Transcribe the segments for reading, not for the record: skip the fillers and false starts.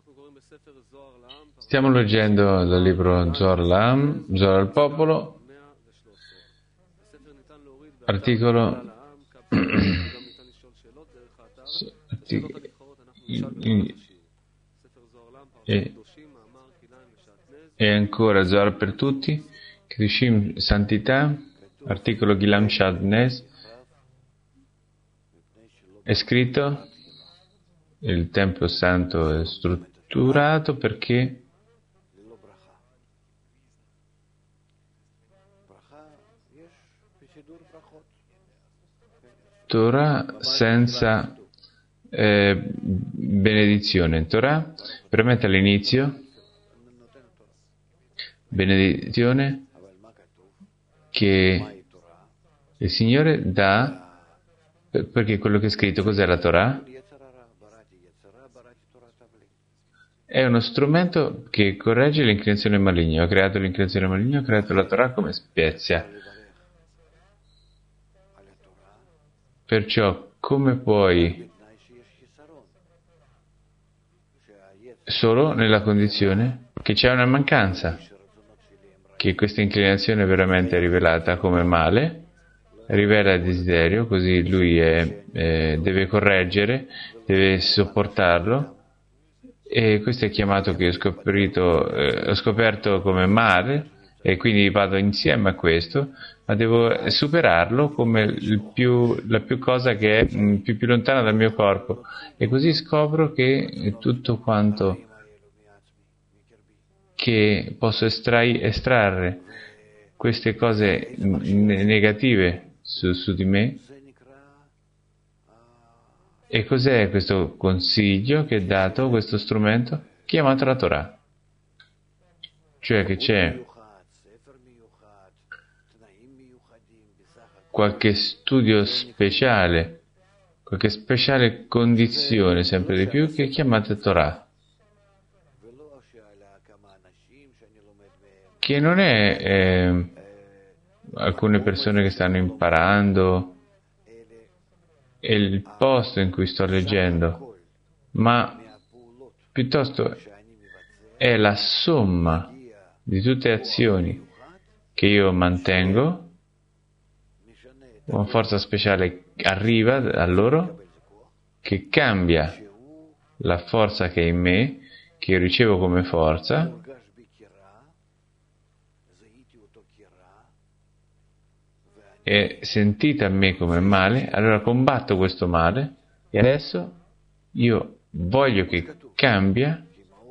Stiamo leggendo dal libro Zohar Lam, Zohar al popolo, articolo e ancora Zohar per tutti, Kedushim santità, articolo Gilam Shadnes, è scritto: il Tempio Santo è strutturato perché Torah senza benedizione. Torah permette all'inizio benedizione che il Signore dà, perché quello che è scritto, cos'è la Torah? È uno strumento che corregge l'inclinazione maligna. Ho creato l'inclinazione maligna, ho creato la Torah come spezia. Perciò, come puoi, solo nella condizione che c'è una mancanza, che questa inclinazione è veramente rivelata come male, rivela il desiderio, così lui deve correggere, deve sopportarlo, e questo è chiamato, che ho scoperto come male, e quindi vado insieme a questo, ma devo superarlo come la più cosa che è più lontana dal mio corpo, e così scopro che tutto quanto che posso estrarre queste cose negative su di me. E cos'è questo consiglio che è dato, questo strumento? Chiamato la Torah. Cioè che c'è qualche studio speciale, qualche speciale condizione sempre di più, che è chiamata Torah, che non è alcune persone che stanno imparando e il posto in cui sto leggendo, ma piuttosto è la somma di tutte le azioni che io mantengo. Una forza speciale arriva a loro, che cambia la forza che è in me, che io ricevo come forza, è sentita a me come male. Allora combatto questo male, e adesso io voglio che cambia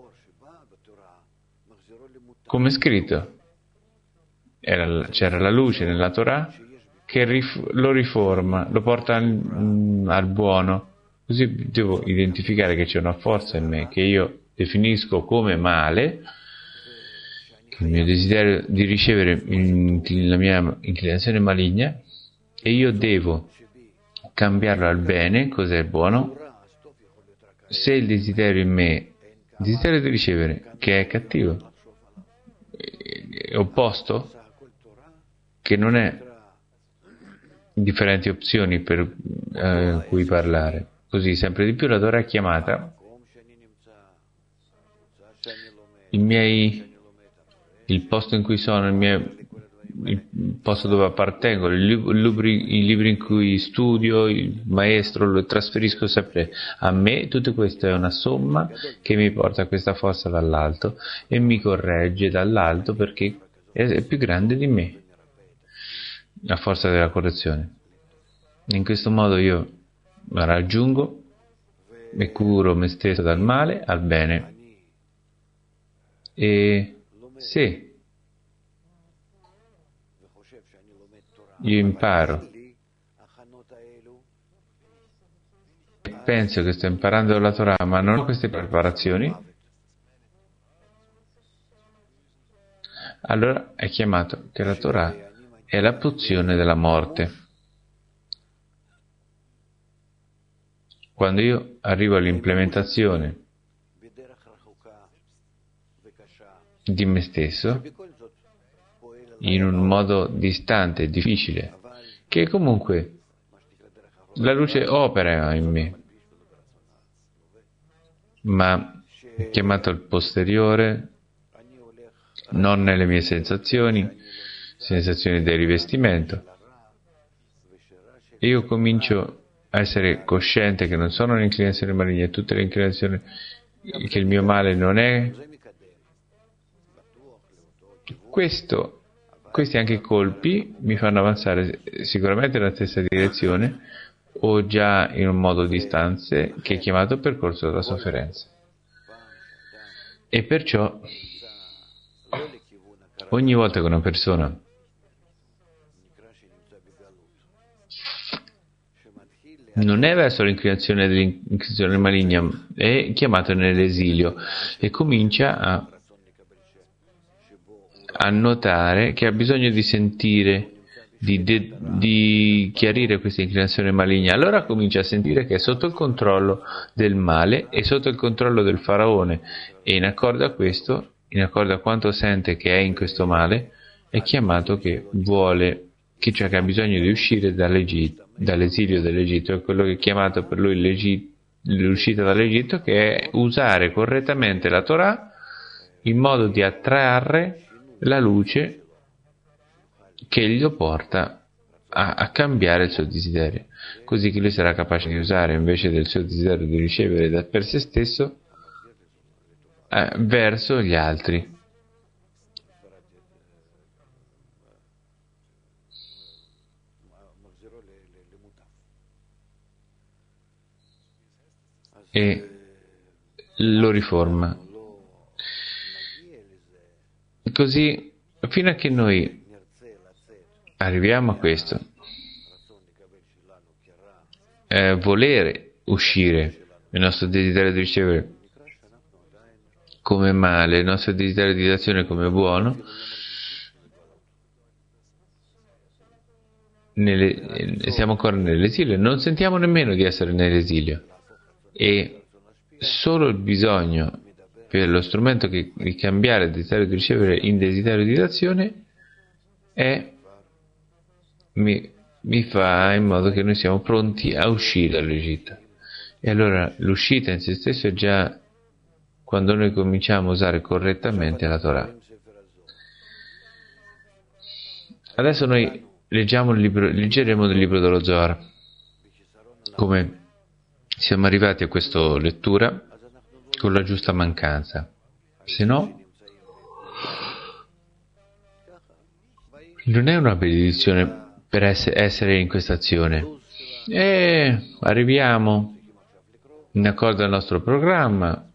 come scritto. C'era la luce nella Torah che lo riforma, lo porta al buono. Così devo identificare che c'è una forza in me che io definisco come male, che il mio desiderio di ricevere la mia inclinazione maligna, e io devo cambiarlo al bene. Cos'è il buono? Se il desiderio in me, il desiderio di ricevere, che è cattivo, è opposto, che non è differenti opzioni per cui parlare. Così sempre di più la Torah è chiamata il posto in cui sono, il posto dove appartengo, i libri in cui studio, il maestro, lo trasferisco sempre a me. Tutto questo è una somma che mi porta a questa forza dall'alto e mi corregge dall'alto, perché è più grande di me la forza della correzione. In questo modo io raggiungo e curo me stesso dal male al bene. E se io imparo, penso che sto imparando la Torah, ma non ho queste preparazioni, allora è chiamato che la Torah è la pozione della morte. Quando io arrivo all'implementazione di me stesso in un modo distante e difficile, che comunque la luce opera in me, ma chiamato al posteriore, non nelle mie sensazioni del rivestimento. E io comincio a essere cosciente che non sono un'inclinazione maligna, tutte le inclinazioni, che il mio male non è. Questi anche colpi mi fanno avanzare sicuramente nella stessa direzione o già in un modo distanze che è chiamato percorso della sofferenza. E perciò ogni volta che una persona non è verso l'inclinazione maligna, è chiamato nell'esilio e comincia a notare che ha bisogno di sentire, di chiarire questa inclinazione maligna. Allora comincia a sentire che è sotto il controllo del male e sotto il controllo del faraone, e in accordo a questo, in accordo a quanto sente che è in questo male, è chiamato che cioè che ha bisogno di uscire dall'esilio dell'Egitto. È quello che è chiamato per lui l'uscita dall'Egitto, che è usare correttamente la Torah in modo di attrarre la luce che lo porta a cambiare il suo desiderio, così che lui sarà capace di usare, invece del suo desiderio di ricevere per se stesso, verso gli altri. E lo riforma così fino a che noi arriviamo a questo volere uscire, il nostro desiderio di ricevere come male, il nostro desiderio di azione come buono, siamo ancora nell'esilio, non sentiamo nemmeno di essere nell'esilio, e solo il bisogno per lo strumento di cambiare il desiderio di ricevere in desiderio di azione mi fa in modo che noi siamo pronti a uscire dall'Egitto. E allora l'uscita in se stesso è già quando noi cominciamo a usare correttamente la Torah. Adesso noi leggeremo il libro dello Zohar. Come siamo arrivati a questa lettura con la giusta mancanza, se no non è una benedizione per essere in questa azione. E arriviamo in accordo al nostro programma,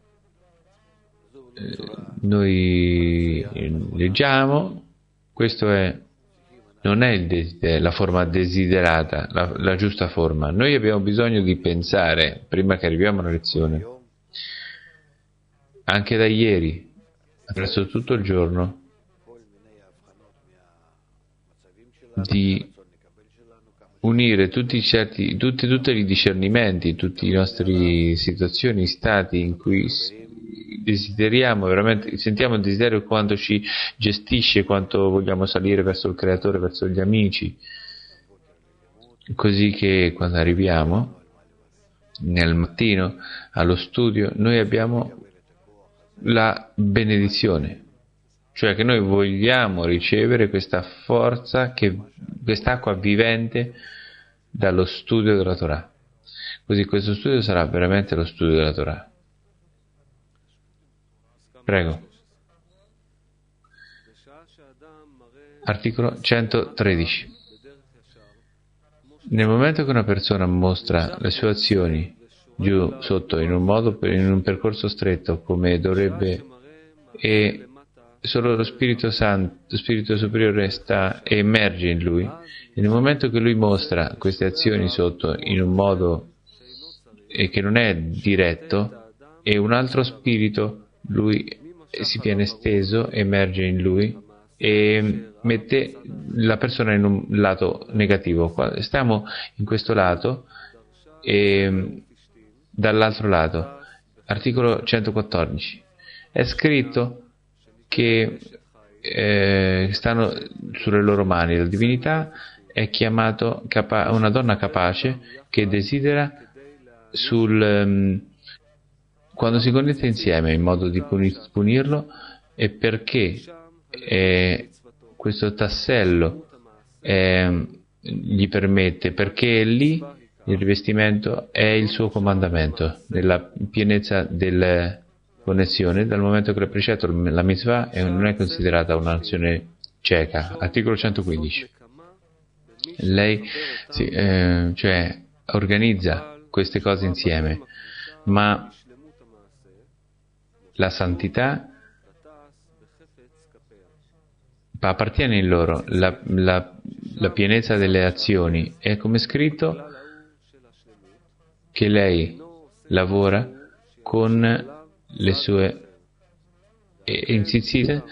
noi leggiamo, questo non è la forma desiderata, la giusta forma. Noi abbiamo bisogno di pensare, prima che arriviamo alla lezione, anche da ieri, attraverso tutto il giorno, di unire tutti i discernimenti, tutte le nostre situazioni, stati in cui desideriamo veramente, sentiamo il desiderio, quanto ci gestisce, quanto vogliamo salire verso il Creatore, verso gli amici, così che quando arriviamo nel mattino allo studio noi abbiamo la benedizione, cioè che noi vogliamo ricevere questa forza, quest'acqua vivente dallo studio della Torah, così questo studio sarà veramente lo studio della Torah. Prego. Articolo 113. Nel momento che una persona mostra le sue azioni giù sotto in un percorso stretto come dovrebbe, e solo lo Spirito Santo, lo Spirito Superiore emerge in lui, e nel momento che lui mostra queste azioni sotto in un modo che non è diretto, e un altro spirito lui si viene esteso, emerge in lui e mette la persona in un lato negativo. Stiamo in questo lato e dall'altro lato. Articolo 114. È scritto che stanno sulle loro mani. La divinità è chiamato una donna capace che desidera quando si connette insieme in modo di punirlo è perché questo tassello gli permette, perché lì il rivestimento è il suo comandamento, nella pienezza della connessione, dal momento che il precetto, la mitzvah, non è considerata un'azione cieca. Articolo 115. Lei cioè organizza queste cose insieme, ma la santità appartiene in loro, la pienezza delle azioni. È come scritto che lei lavora con le sue insistite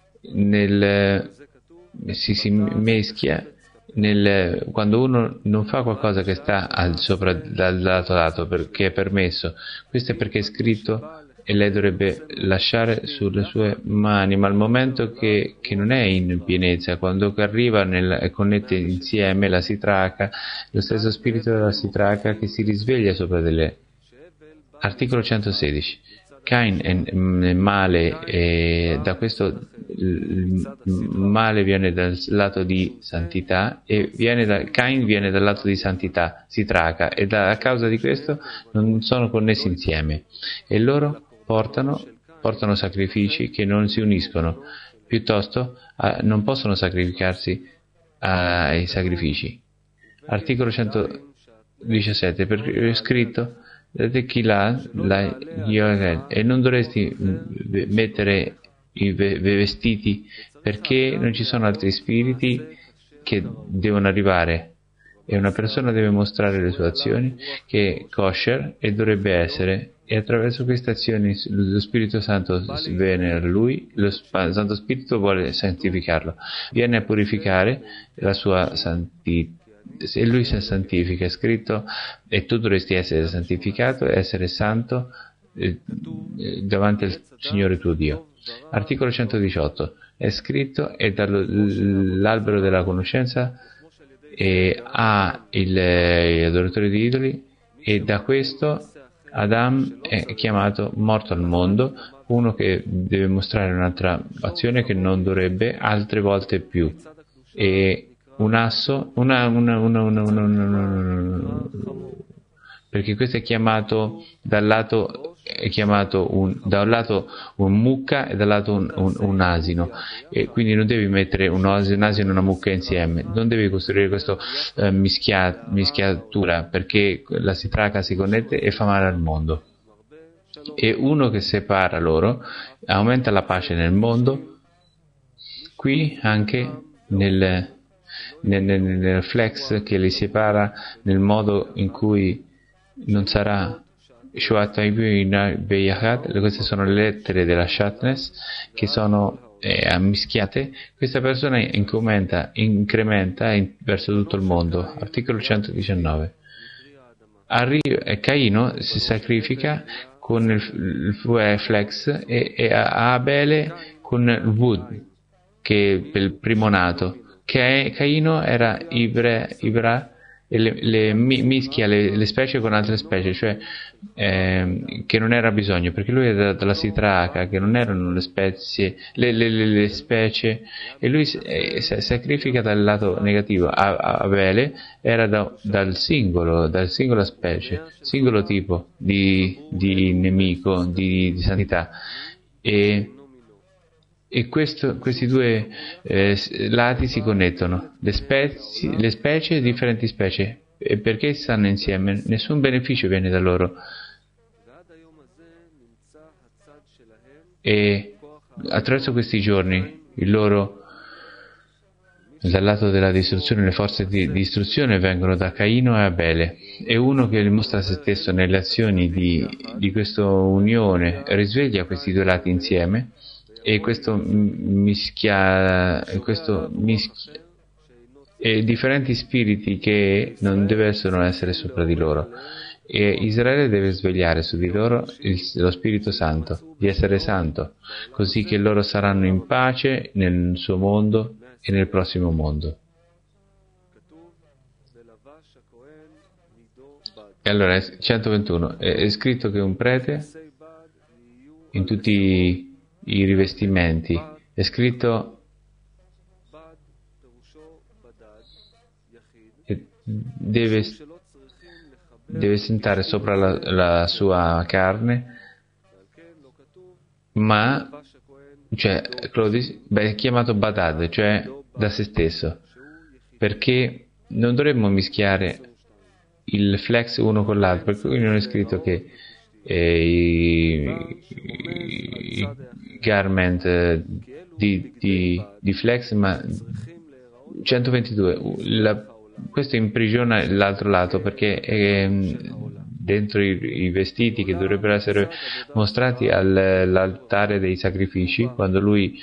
si meschia quando uno non fa qualcosa che sta al sopra dal lato perché è permesso. Questo è perché è scritto e lei dovrebbe lasciare sulle sue mani, ma al momento che non è in pienezza, quando arriva e connette insieme la sitraca, lo stesso spirito della sitraca che si risveglia sopra di lei. Articolo 116. Cain è male, e da questo il male viene dal lato di santità e Cain viene dal lato di santità, sitraca, e a causa di questo non sono connessi insieme e loro portano sacrifici che non si uniscono, piuttosto non possono sacrificarsi ai sacrifici. Articolo 117, per scritto e non dovresti mettere i vestiti perché non ci sono altri spiriti che devono arrivare e una persona deve mostrare le sue azioni che è kosher e dovrebbe essere, e attraverso queste azioni lo Spirito Santo viene a lui, lo Santo Spirito vuole santificarlo, viene a purificare la sua santità. Se lui si santifica, è scritto, e tu dovresti essere santificato e essere santo davanti al Signore tuo Dio. Articolo 118 è scritto, e dall'albero della conoscenza gli adoratori di idoli, e da questo Adam è chiamato morto al mondo, uno che deve mostrare un'altra azione che non dovrebbe altre volte più, e un asso, perché questo è chiamato da un lato un mucca e dal lato un asino, e quindi non devi mettere un asino e una mucca insieme, non devi costruire questa mischiatura, perché la sitraca si connette e fa male al mondo, e uno che separa loro aumenta la pace nel mondo. Qui anche nel flex che li separa, nel modo in cui non sarà queste sono le lettere della Shatnez che sono ammischiate. Questa persona incrementa verso tutto il mondo. Articolo 119. Caino si sacrifica con il flex e Abele con il wood, che è il primo nato. Caino era Ibra e mischia le specie con altre specie, cioè che non era bisogno, perché lui era dalla sitraca, che non erano le spezie, le specie, e lui sacrifica dal lato negativo. Abele era dalla singola specie, singolo tipo di nemico, di santità, e questi due lati si connettono, le specie, differenti specie, e perché stanno insieme nessun beneficio viene da loro, e attraverso questi giorni dal lato della distruzione, le forze di distruzione vengono da Caino e Abele, e uno che mostra se stesso nelle azioni di questa unione risveglia questi due lati insieme, e questo mischia e differenti spiriti che non devono essere sopra di loro, e Israele deve svegliare su di loro lo Spirito Santo, di essere santo, così che loro saranno in pace nel suo mondo e nel prossimo mondo. E allora 121 è scritto che un prete in tutti i rivestimenti. È scritto, deve stentare sopra la sua carne, ma cioè è chiamato Badad, cioè da se stesso, perché non dovremmo mischiare il flex uno con l'altro, perché qui non è scritto che i garment di flex, ma 122, questo imprigiona l'altro lato, perché dentro i vestiti che dovrebbero essere mostrati all'altare dei sacrifici, quando lui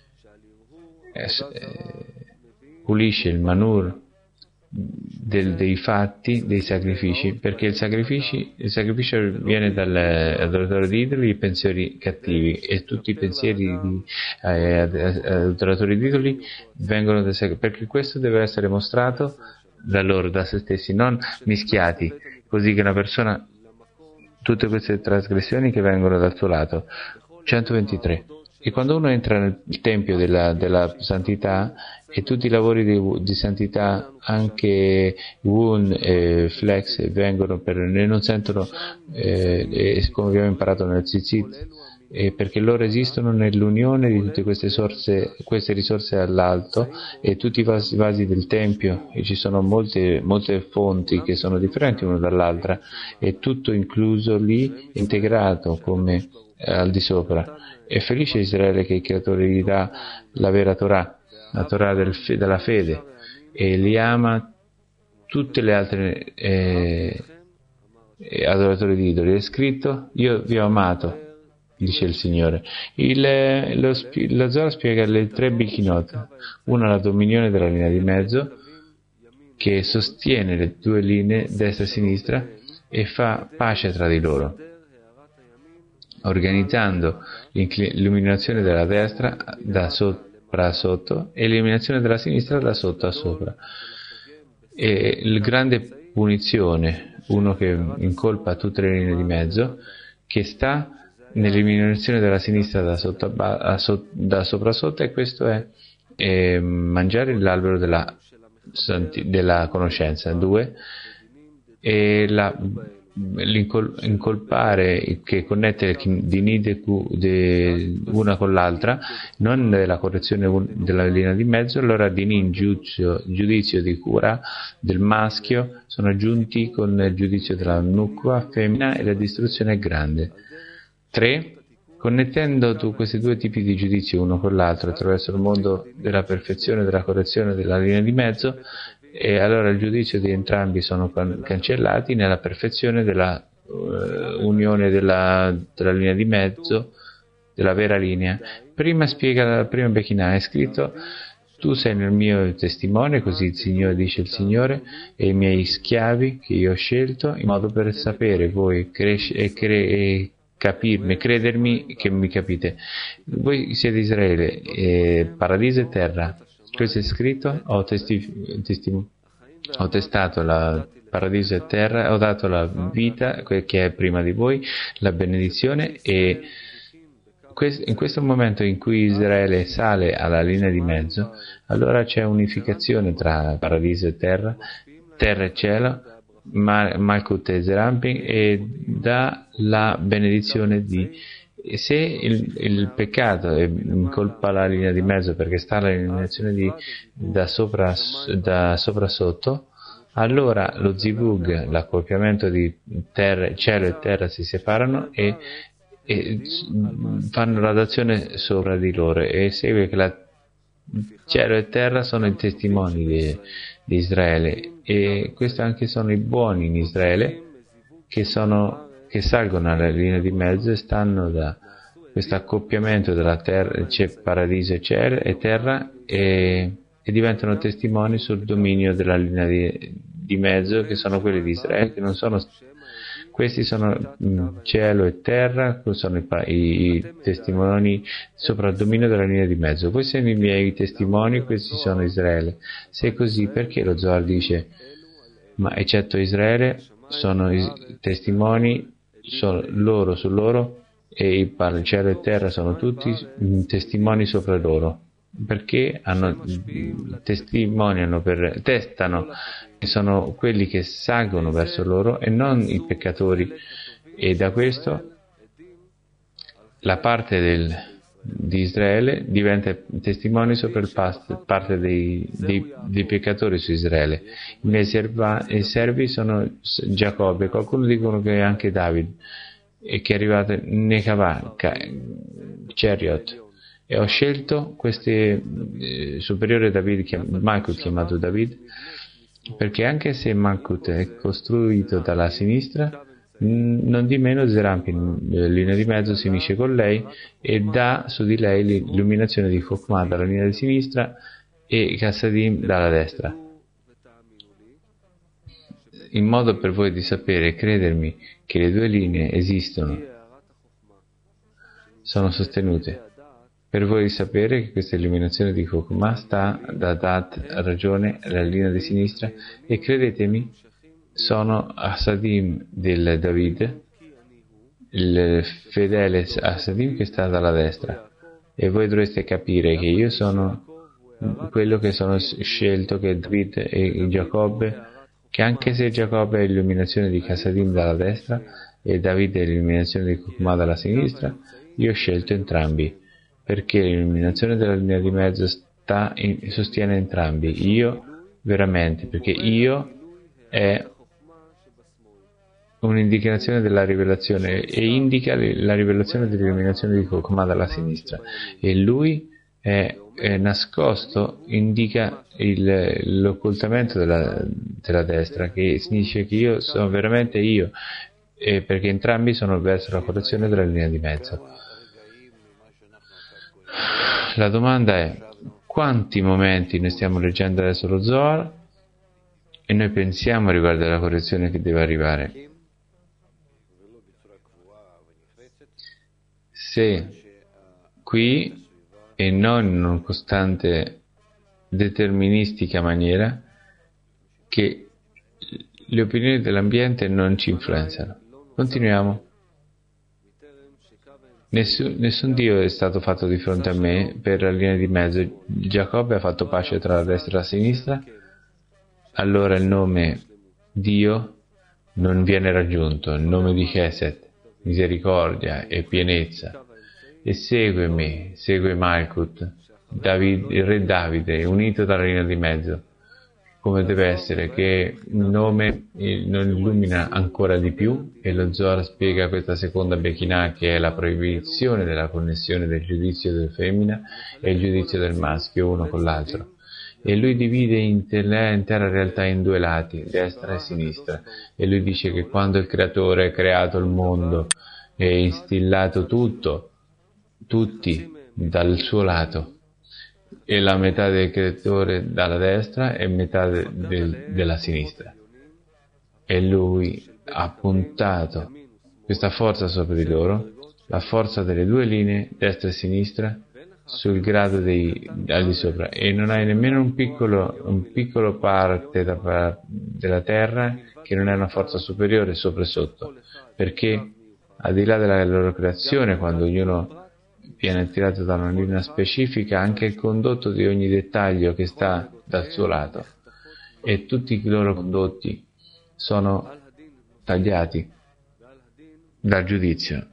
pulisce il manur dei fatti, dei sacrifici, perché il sacrificio viene dall'adoratore di idoli e pensieri cattivi, e tutti i pensieri di adoratori di idoli vengono dal sacrificio, perché questo deve essere mostrato da loro, da se stessi, non mischiati, così che una persona, tutte queste trasgressioni che vengono dal suo lato. 123. E quando uno entra nel tempio della santità, e tutti i lavori di santità, anche Wun e Flex, vengono non sentono, come abbiamo imparato nel Tzitzit, perché loro esistono nell'unione di tutte queste risorse all'alto, e tutti i vasi del tempio, e ci sono molte fonti che sono differenti l'una dall'altra, e tutto incluso lì, integrato come al di sopra. È felice Israele che il Creatore gli dà la vera Torah, la Torah della fede, e li ama tutte le altre adoratori di idoli. È scritto: io vi ho amato, dice il Signore. Lo Zohar spiega le 3 Bichinot: una, la dominione della linea di mezzo, che sostiene le 2 linee destra e sinistra e fa pace tra di loro, organizzando l'illuminazione della destra da sopra a sotto e l'illuminazione della sinistra da sotto a sopra. E il grande punizione, uno che incolpa tutte le linee di mezzo, che sta nell'illuminazione della sinistra da sopra a sotto, e questo è mangiare l'albero della conoscenza. 2, e l'incolpare, che connette il Dinid una con l'altra, non la correzione della linea di mezzo. Allora Dinin, giudizio di cura del maschio, sono giunti con il giudizio della Nukva femmina, e la distruzione è grande. 3. Connettendo questi 2 tipi di giudizio uno con l'altro attraverso il mondo della perfezione, della correzione della linea di mezzo, e allora il giudizio di entrambi sono cancellati nella perfezione della unione della linea di mezzo, della vera linea. Prima spiega la prima Bechinà, è scritto: tu sei nel mio testimone, così il Signore dice il Signore, e i miei schiavi che io ho scelto, in modo per sapere voi e capirmi, credermi che mi capite. Voi siete Israele, paradiso e terra. Questo è scritto: ho testato la paradiso e terra, ho dato la vita che è prima di voi, la benedizione, e in questo momento in cui Israele sale alla linea di mezzo, allora c'è unificazione tra paradiso e terra e cielo, Malkut e Zerampin, e dà la benedizione se il peccato incolpa la linea di mezzo, perché sta l'eliminazione da sopra a sotto, allora lo zivug, l'accoppiamento di cielo e terra, si separano e fanno l'adozione sopra di loro, e segue che cielo e terra sono i testimoni di Israele, e questi anche sono i buoni in Israele, che salgono alla linea di mezzo e stanno da questo accoppiamento della terra, c'è paradiso e terra, e diventano testimoni sul dominio della linea di mezzo, che sono quelli di Israele, che non sono. Questi sono cielo e terra, sono i testimoni sopra il dominio della linea di mezzo. Voi siete i miei testimoni, questi sono Israele. Se è così, perché lo Zohar dice: ma eccetto Israele sono i testimoni loro su loro, e il cielo e terra sono tutti testimoni sopra loro, perché testano, e sono quelli che salgono verso loro e non i peccatori, e da questo la parte di Israele diventa testimone sopra parte dei peccatori su Israele. I miei servi sono Giacobbe, qualcuno dicono che è anche David, e che è arrivato Nekavah, Chariot, e ho scelto queste superiore David, Malkut chiamato David, perché anche se Malkut è costruito dalla sinistra, non di meno Zerampin, linea di mezzo, si unisce con lei e dà su di lei l'illuminazione di Chokhmah dalla linea di sinistra e Kassadim dalla destra, in modo per voi di sapere e credermi che le due linee esistono, sono sostenute, per voi di sapere che questa illuminazione di Chokhmah sta da Dat, ragione, alla linea di sinistra, e credetemi, sono Assadim del David, il fedele Assadim che sta dalla destra, e voi dovreste capire che io sono quello che sono scelto, che è David e Giacobbe, che anche se Giacobbe è l'illuminazione di Kassadim dalla destra e David è l'illuminazione di Chokhmah dalla sinistra, io ho scelto entrambi, perché l'illuminazione della linea di mezzo sostiene entrambi, io veramente, perché io è un'indicazione della rivelazione e indica la rivelazione dell'illuminazione di Chokhmah dalla sinistra, e lui è nascosto, indica l'occultamento della destra, che significa che io sono veramente io, perché entrambi sono verso la correzione della linea di mezzo. La domanda è: quanti momenti noi stiamo leggendo adesso lo Zohar e noi pensiamo riguardo alla correzione che deve arrivare? Se qui, e non in una costante deterministica maniera, che le opinioni dell'ambiente non ci influenzano. Continuiamo. Nessun Dio è stato fatto di fronte a me per la linea di mezzo. Giacobbe ha fatto pace tra la destra e la sinistra, allora il nome Dio non viene raggiunto, il nome di Chesed, misericordia e pienezza, e segue me, segue Malkut, il re Davide, unito dalla linea di mezzo, come deve essere, che il nome non illumina ancora di più, e lo Zohar spiega questa seconda Bekinah, che è la proibizione della connessione del giudizio del femmina e il giudizio del maschio uno con l'altro, e lui divide l'intera realtà in due lati, destra e sinistra, e lui dice che quando il creatore ha creato il mondo e instillato tutti dal suo lato, e la metà del creatore dalla destra e metà della sinistra, e lui ha puntato questa forza sopra di loro, la forza delle due linee destra e sinistra, sul grado al di sopra, e non hai nemmeno un piccolo parte della terra che non è una forza superiore sopra e sotto, perché al di là della loro creazione, quando ognuno viene tirato da una linea specifica, anche il condotto di ogni dettaglio che sta dal suo lato, e tutti i loro condotti sono tagliati dal giudizio,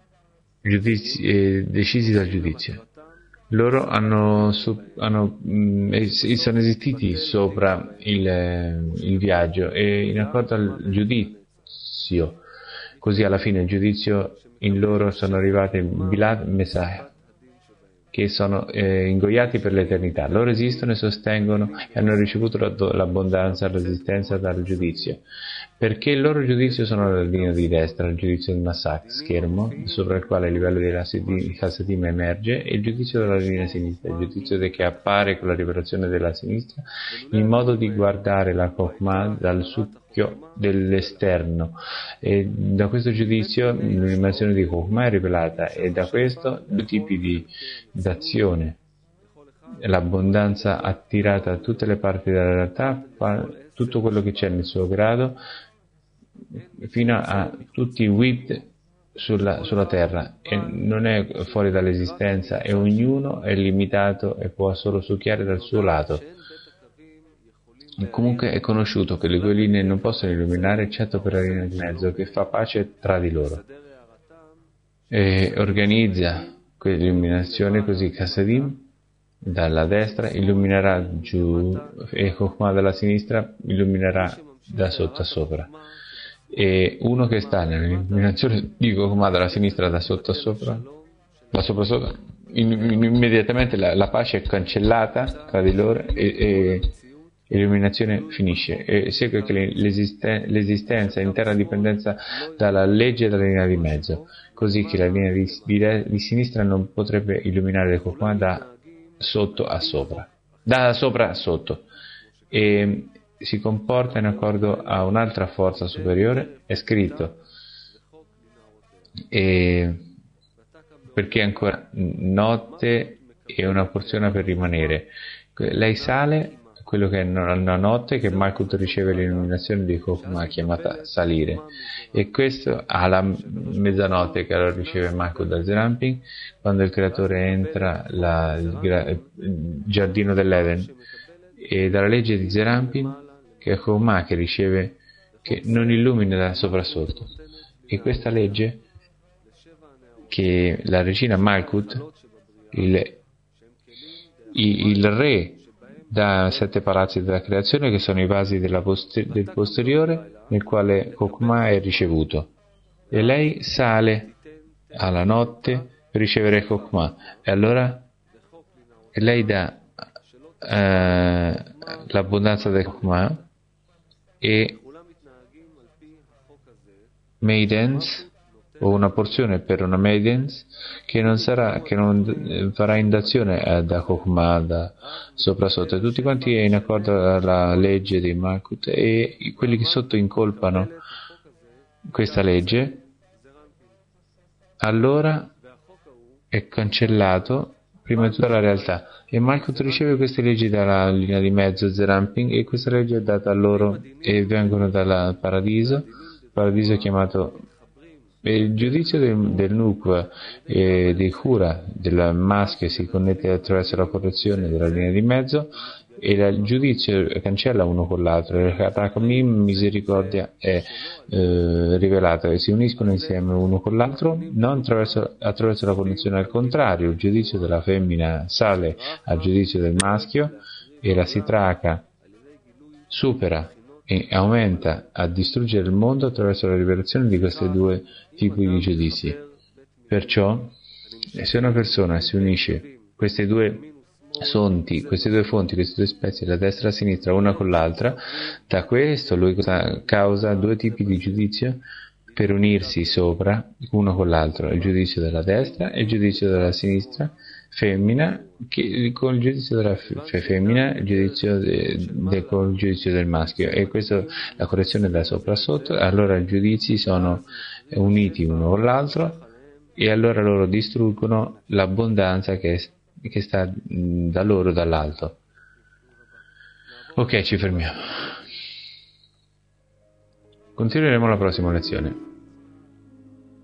decisi dal giudizio. Loro sono esistiti sopra il viaggio, e in accordo al giudizio, così alla fine il giudizio in loro sono arrivati Bilad e Messiah, che sono ingoiati per l'eternità. Loro esistono e sostengono e hanno ricevuto l'abbondanza, la resistenza dal giudizio, perché il loro giudizio sono la linea di destra, il giudizio del Masak, schermo, sopra il quale il livello di Chassadim emerge, e il giudizio della linea sinistra, il giudizio che appare con la rivelazione della sinistra, in modo di guardare la Chokhmah dal succhio dell'esterno, e da questo giudizio l'illuminazione di Chokhmah è rivelata, e da questo due tipi di d'azione. L'abbondanza attirata a tutte le parti della realtà, tutto quello che c'è nel suo grado, fino a tutti i wit sulla terra e non è fuori dall'esistenza, e ognuno è limitato e può solo succhiare dal suo lato. Comunque è conosciuto che le due linee non possono illuminare eccetto per la linea di mezzo che fa pace tra di loro e organizza quell'illuminazione così. Chassadim dalla destra illuminerà giù e Chokhmah dalla sinistra illuminerà da sotto a sopra, e uno che sta nell'illuminazione di Chokhmah dalla sinistra da sotto a sopra, da sopra a sopra, immediatamente la pace è cancellata tra di loro e l'illuminazione finisce, e segue che l'esistenza è interna dipendenza dalla legge della linea di mezzo, così che la linea di sinistra non potrebbe illuminare le Chokhmah da sotto a sopra, da sopra a sotto, e si comporta in accordo a un'altra forza superiore. È scritto, perché ancora notte e una porzione per rimanere. Lei sale quello che è una notte, che Malkut riceve l'illuminazione di Chokhmah chiamata salire, e questo alla mezzanotte che allora riceve Malkut da Zerampin, quando il creatore entra il giardino dell'Eden, e dalla legge di Zerampin che è Chokhmah che riceve, che non illumina da sopra a sotto, e questa legge che la regina Malkut, il re da 7 palazzi della creazione, che sono i vasi del posteriore nel quale Chokhmah è ricevuto, e lei sale alla notte per ricevere Chokhmah, e allora lei dà l'abbondanza del Chokhmah e maidens, o una porzione per una maidens che non farà indazione da Chokhmah da sopra sotto, e tutti quanti in accordo alla legge dei Malkut, e quelli che sotto incolpano questa legge, allora è cancellato prima di tutta la realtà, e Malkut riceve queste leggi dalla linea di mezzo Zerampin, e questa legge è data a loro e vengono dal paradiso chiamato. E il giudizio del Nukva e dei Hura del maschio si connette attraverso la correzione della linea di mezzo, e il giudizio cancella uno con l'altro, e Rakamim, misericordia, è rivelata, e si uniscono insieme uno con l'altro, non attraverso la connessione al contrario. Il giudizio della femmina sale al giudizio del maschio, e la sitraca supera e aumenta a distruggere il mondo attraverso la rivelazione di questi due tipi di giudizi. Perciò, se una persona si unisce queste due fonti, queste due spezie, da destra a sinistra, una con l'altra, da questo lui causa due tipi di giudizio per unirsi sopra uno con l'altro, il giudizio della destra e il giudizio della sinistra femmina, che con il giudizio della femmina il giudizio con il giudizio del maschio, e questo la correzione da sopra a sotto. Allora i giudizi sono uniti uno con l'altro, e allora loro distruggono l'abbondanza che sta da loro dall'alto. Ok, ci fermiamo, continueremo la prossima lezione.